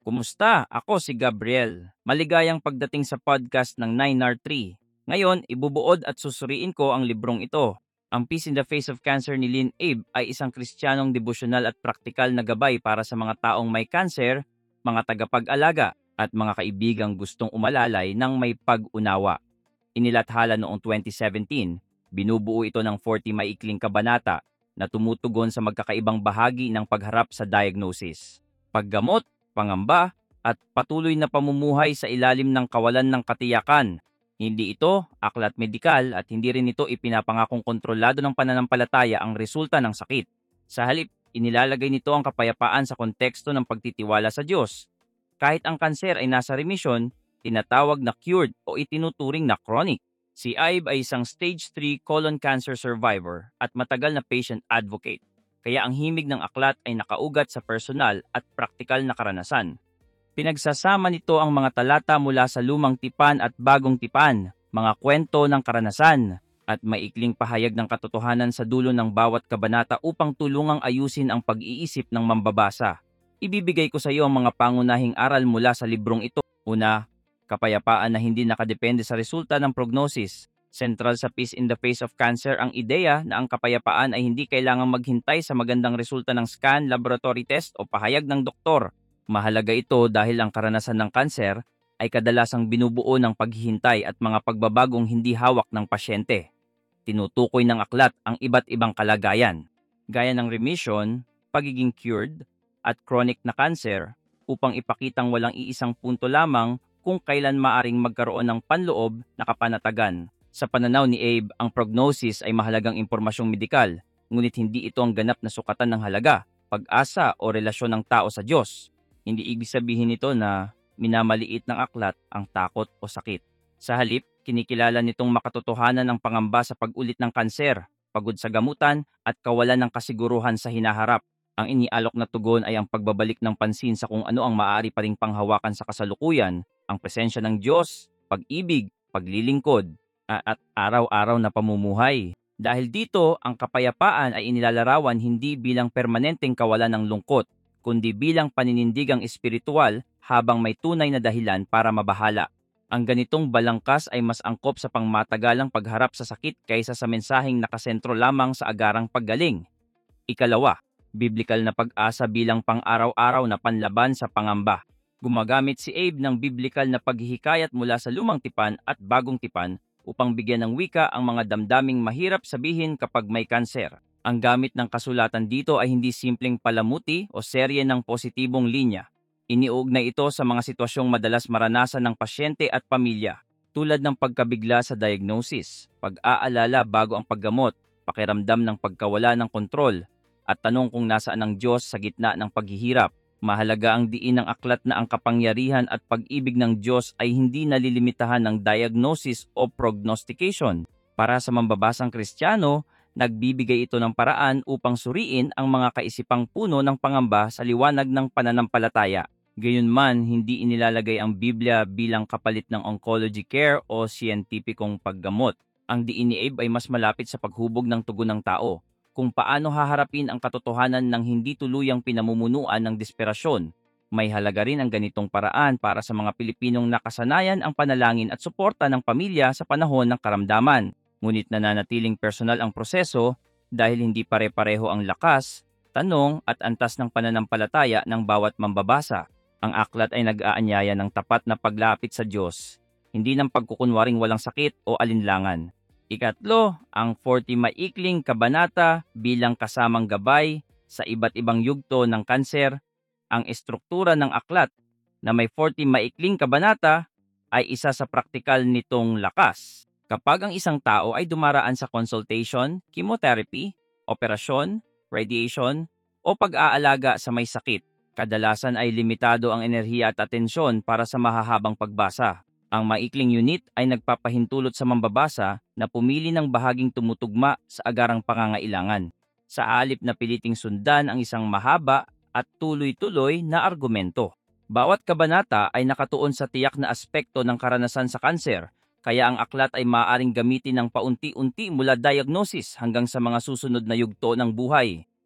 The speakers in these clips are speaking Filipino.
Kumusta? Ako si Gabriel. Maligayang pagdating sa podcast ng 9R3. Ngayon, ibubuod at susuriin ko ang librong ito. Ang Peace in the Face of Cancer ni Lynn Abe ay isang kristyanong devosyonal at praktikal na gabay para sa mga taong may cancer, mga tagapag-alaga, at mga kaibigang gustong umalalay ng may pag-unawa. Inilathala noong 2017, binubuo ito ng 40 maikling kabanata na tumutugon sa magkakaibang bahagi ng pagharap sa diagnosis, paggamot, pangamba, at patuloy na pamumuhay sa ilalim ng kawalan ng katiyakan. Hindi ito aklat medikal at hindi rin ito ipinapangakong kontrolado ng pananampalataya ang resulta ng sakit. Sa halip, inilalagay nito ang kapayapaan sa konteksto ng pagtitiwala sa Diyos. Kahit ang kanser ay nasa remission, tinatawag na cured o itinuturing na chronic. Si Ibe ay isang stage 3 colon cancer survivor at matagal na patient advocate. Kaya ang himig ng aklat ay nakaugat sa personal at praktikal na karanasan. Pinagsasama nito ang mga talata mula sa lumang tipan at bagong tipan, mga kwento ng karanasan, at maikling pahayag ng katotohanan sa dulo ng bawat kabanata upang tulungang ayusin ang pag-iisip ng mambabasa. Ibibigay ko sa iyo ang mga pangunahing aral mula sa librong ito. Una, kapayapaan na hindi nakadepende sa resulta ng prognosis. Sentral sa Peace in the Face of Cancer ang ideya na ang kapayapaan ay hindi kailangang maghintay sa magandang resulta ng scan, laboratory test o pahayag ng doktor. Mahalaga ito dahil ang karanasan ng kanser ay kadalasang binubuo ng paghihintay at mga pagbabagong hindi hawak ng pasyente. Tinutukoy ng aklat ang iba't ibang kalagayan, gaya ng remission, pagiging cured, at chronic na cancer upang ipakitang walang iisang punto lamang kung kailan maaring magkaroon ng panloob na kapanatagan. Sa pananaw ni Abe, ang prognosis ay mahalagang impormasyong medikal, ngunit hindi ito ang ganap na sukatan ng halaga, pag-asa o relasyon ng tao sa Diyos. Hindi ibig sabihin nito na minamaliit ng aklat ang takot o sakit. Sa halip, kinikilala nitong makatotohanan ng pangamba sa pag-ulit ng kanser, pagod sa gamutan at kawalan ng kasiguruhan sa hinaharap. Ang inialok na tugon ay ang pagbabalik ng pansin sa kung ano ang maaari pa ring panghawakan sa kasalukuyan, ang presensya ng Diyos, pag-ibig, paglilingkod, at araw-araw na pamumuhay. Dahil dito, ang kapayapaan ay inilalarawan hindi bilang permanenteng kawalan ng lungkot, kundi bilang paninindigang espiritual habang may tunay na dahilan para mabahala. Ang ganitong balangkas ay mas angkop sa pangmatagalang pagharap sa sakit kaysa sa mensaheng nakasentro lamang sa agarang paggaling. Ikalawa, biblikal na pag-asa bilang pang-araw-araw na panlaban sa pangamba. Gumagamit si Abe ng biblikal na paghihikayat mula sa lumang tipan at bagong tipan upang bigyan ng wika ang mga damdaming mahirap sabihin kapag may kanser. Ang gamit ng kasulatan dito ay hindi simpleng palamuti o serye ng positibong linya. Iniuugnay ito sa mga sitwasyong madalas maranasan ng pasyente at pamilya, tulad ng pagkabigla sa diagnosis, pag-aalala bago ang paggamot, pakiramdam ng pagkawala ng kontrol, at tanong kung nasaan ang Diyos sa gitna ng paghihirap. Mahalaga ang diin ng aklat na ang kapangyarihan at pag-ibig ng Diyos ay hindi nalilimitahan ng diagnosis o prognostication. Para sa mambabasang Kristiyano, nagbibigay ito ng paraan upang suriin ang mga kaisipang puno ng pangamba sa liwanag ng pananampalataya. Gayunman, hindi inilalagay ang Biblia bilang kapalit ng oncology care o siyentipikong paggamot. Ang diin ni Abe ay mas malapit sa paghubog ng tugon ng tao, kung paano haharapin ang katotohanan ng hindi tuluyang pinamumunuan ng desperasyon. May halaga rin ang ganitong paraan para sa mga Pilipinong nakasanayan ang panalangin at suporta ng pamilya sa panahon ng karamdaman. Ngunit nananatiling personal ang proseso dahil hindi pare-pareho ang lakas, tanong at antas ng pananampalataya ng bawat mambabasa. Ang aklat ay nag-aanyaya ng tapat na paglapit sa Diyos, hindi ng pagkukunwaring walang sakit o alinlangan. Ikatlo, ang 40 maikling kabanata bilang kasamang gabay sa iba't ibang yugto ng kanser. Ang estruktura ng aklat na may 40 maikling kabanata ay isa sa praktikal nitong lakas. Kapag ang isang tao ay dumaraan sa consultation, chemotherapy, operasyon, radiation, o pag-aalaga sa may sakit, kadalasan ay limitado ang enerhiya at atensyon para sa mahahabang pagbasa. Ang maikling unit ay nagpapahintulot sa mambabasa na pumili ng bahaging tumutugma sa agarang pangangailangan, sa alip na piliting sundan ang isang mahaba at tuloy-tuloy na argumento. Bawat kabanata ay nakatuon sa tiyak na aspekto ng karanasan sa kanser, kaya ang aklat ay maaaring gamitin ng paunti-unti mula diagnosis hanggang sa mga susunod na yugto ng buhay.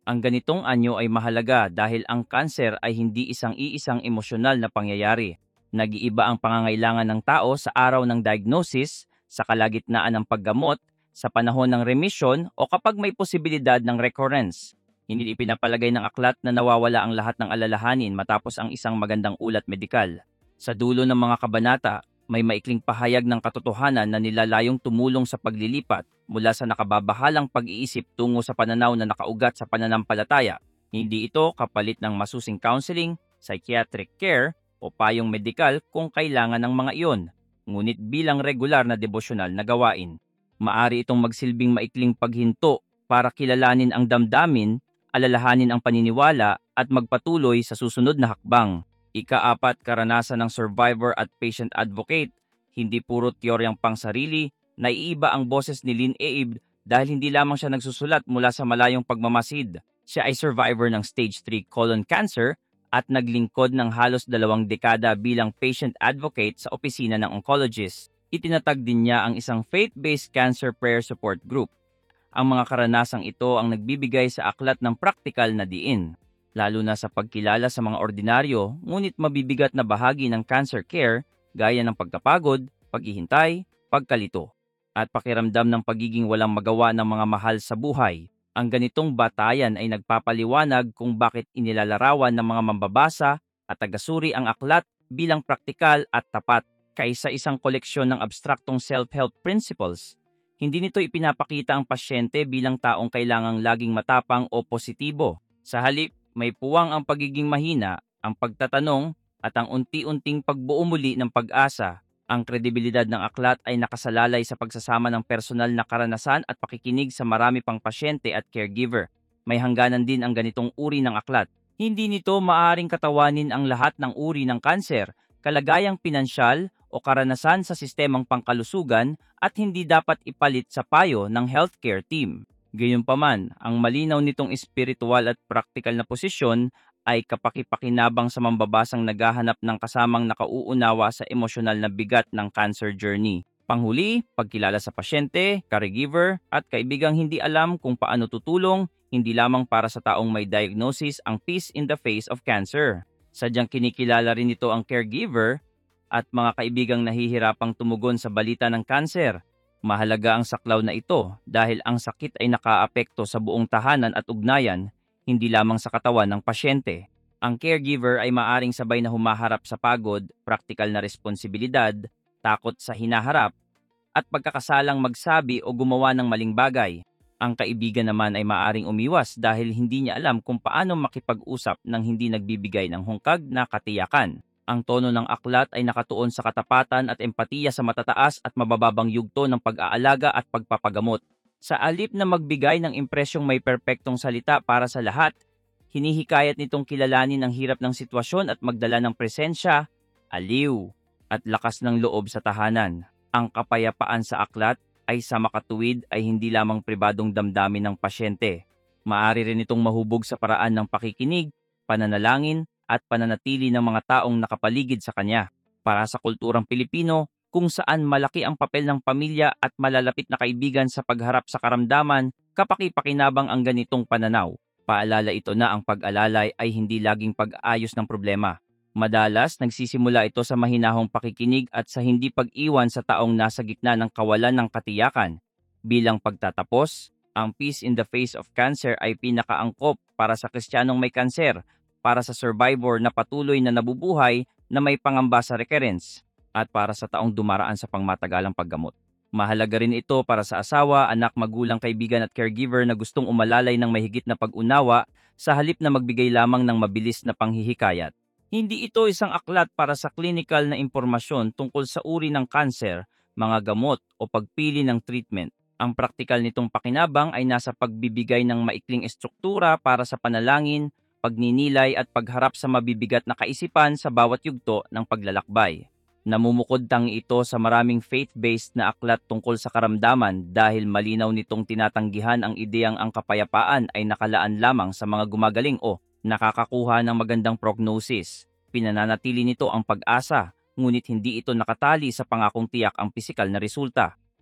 Ang ganitong anyo ay mahalaga dahil ang kanser ay hindi isang-iisang emosyonal na pangyayari. Nag-iiba ang pangangailangan ng tao sa araw ng diagnosis, sa kalagitnaan ng paggamot, sa panahon ng remission o kapag may posibilidad ng recurrence. Hindi ipinapalagay ng aklat na nawawala ang lahat ng alalahanin matapos ang isang magandang ulat medikal. Sa dulo ng mga kabanata, may maikling pahayag ng katotohanan na nilalayong tumulong sa paglilipat mula sa nakababahalang pag-iisip tungo sa pananaw na nakaugat sa pananampalataya. Hindi ito kapalit ng masusing counseling, psychiatric care, o payong medikal kung kailangan ng mga iyon, ngunit bilang regular na devosyonal na gawain. Maari itong magsilbing maikling paghinto para kilalanin ang damdamin, alalahanin ang paniniwala at magpatuloy sa susunod na hakbang. Ika-4, karanasan ng survivor at patient advocate. Hindi puro teoryang pangsarili, naiiba ang boses ni Lynn Abe dahil hindi lamang siya nagsusulat mula sa malayong pagmamasid. Siya ay survivor ng stage 3 colon cancer at naglingkod ng halos 2 dekada bilang patient advocate sa opisina ng oncologist. Itinatag din niya ang isang faith-based cancer prayer support group. Ang mga karanasang ito ang nagbibigay sa aklat ng praktikal na diin, lalo na sa pagkilala sa mga ordinaryo ngunit mabibigat na bahagi ng cancer care gaya ng pagkapagod, paghihintay, pagkalito, at pakiramdam ng pagiging walang magawa ng mga mahal sa buhay. Ang ganitong batayan ay nagpapaliwanag kung bakit inilalarawan ng mga mambabasa at tagasuri ang aklat bilang praktikal at tapat kaysa isang koleksyon ng abstraktong self-help principles. Hindi nito ipinapakita ang pasyente bilang taong kailangang laging matapang o positibo. Sa halip, may puwang ang pagiging mahina, ang pagtatanong, at ang unti-unting pagbuo muli ng pag-asa. Ang kredibilidad ng aklat ay nakasalalay sa pagsasama ng personal na karanasan at pakikinig sa marami pang pasyente at caregiver. May hangganan din ang ganitong uri ng aklat. Hindi nito maaring katawanin ang lahat ng uri ng kanser, kalagayang pinansyal o karanasan sa sistemang pangkalusugan at hindi dapat ipalit sa payo ng healthcare team. Gayunpaman, ang malinaw nitong espiritual at praktikal na posisyon ay kapakipakinabang sa mambabasang naghahanap ng kasamang nakauunawa sa emosyonal na bigat ng cancer journey. Panghuli, pagkilala sa pasyente, caregiver, at kaibigang hindi alam kung paano tutulong, hindi lamang para sa taong may diagnosis ang peace in the face of cancer. Sadyang kinikilala rin ito ang caregiver at mga kaibigang nahihirapang tumugon sa balita ng kanser. Mahalaga ang saklaw na ito dahil ang sakit ay nakaapekto sa buong tahanan at ugnayan, hindi lamang sa katawan ng pasyente. Ang caregiver ay maaring sabay na humaharap sa pagod, praktikal na responsibilidad, takot sa hinaharap, at pagkakasalang magsabi o gumawa ng maling bagay. Ang kaibigan naman ay maaring umiwas dahil hindi niya alam kung paano makipag-usap nang hindi nagbibigay ng hungkag na katiyakan. Ang tono ng aklat ay nakatuon sa katapatan at empatiya sa matataas at mabababang yugto ng pag-aalaga at pagpapagamot. Sa alip na magbigay ng impresyong may perpektong salita para sa lahat, hinihikayat nitong kilalanin ang hirap ng sitwasyon at magdala ng presensya, aliw, at lakas ng loob sa tahanan. Ang kapayapaan sa aklat ay sa makatuwid ay hindi lamang pribadong damdamin ng pasyente. Maaari rin itong mahubog sa paraan ng pakikinig, pananalangin, at pananatili ng mga taong nakapaligid sa kanya. Para sa kulturang Pilipino, kung saan malaki ang papel ng pamilya at malalapit na kaibigan sa pagharap sa karamdaman, kapakipakinabang ang ganitong pananaw. Paalala ito na ang pag-alalay ay hindi laging pag-ayos ng problema. Madalas, nagsisimula ito sa mahinahong pakikinig at sa hindi pag-iwan sa taong nasa gitna ng kawalan ng katiyakan. Bilang pagtatapos, ang peace in the face of cancer ay pinakaangkop para sa Kristiyanong may kanser, para sa survivor na patuloy na nabubuhay na may pangamba sa recurrence, at para sa taong dumaraan sa pangmatagalang paggamot. Mahalaga rin ito para sa asawa, anak, magulang, kaibigan at caregiver na gustong umalalay ng mahigit na pag-unawa sa halip na magbigay lamang ng mabilis na panghihikayat. Hindi ito isang aklat para sa clinical na impormasyon tungkol sa uri ng kanser, mga gamot o pagpili ng treatment. Ang praktikal nitong pakinabang ay nasa pagbibigay ng maikling estruktura para sa panalangin, pagninilay at pagharap sa mabibigat na kaisipan sa bawat yugto ng paglalakbay. Namumukod tangi ito sa maraming faith-based na aklat tungkol sa karamdaman dahil malinaw nitong tinatanggihan ang ideyang ang kapayapaan ay nakalaan lamang sa mga gumagaling o nakakakuha ng magandang prognosis. Pinananatili nito ang pag-asa, ngunit hindi ito nakatali sa pangakong tiyak ang pisikal na resulta.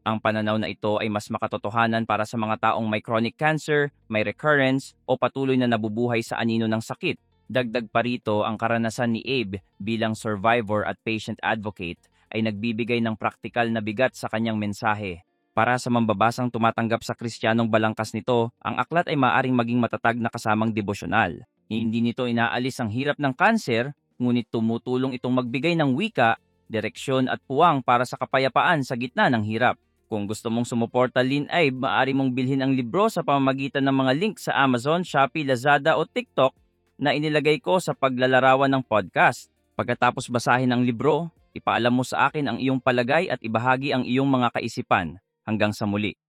Ang pananaw na ito ay mas makatotohanan para sa mga taong may chronic cancer, may recurrence, o patuloy na nabubuhay sa anino ng sakit. Dagdag pa rito, ang karanasan ni Abe bilang survivor at patient advocate ay nagbibigay ng praktikal na bigat sa kanyang mensahe. Para sa mambabasang tumatanggap sa Kristiyanong balangkas nito, ang aklat ay maaring maging matatag na kasamang devosyonal. Hindi nito inaalis ang hirap ng kanser, ngunit tumutulong itong magbigay ng wika, direksyon at puwang para sa kapayapaan sa gitna ng hirap. Kung gusto mong sumuporta Lin Abe, maaari mong bilhin ang libro sa pamamagitan ng mga link sa Amazon, Shopee, Lazada o TikTok na inilagay ko sa paglalarawan ng podcast. Pagkatapos basahin ang libro, ipaalam mo sa akin ang iyong palagay at ibahagi ang iyong mga kaisipan. Hanggang sa muli.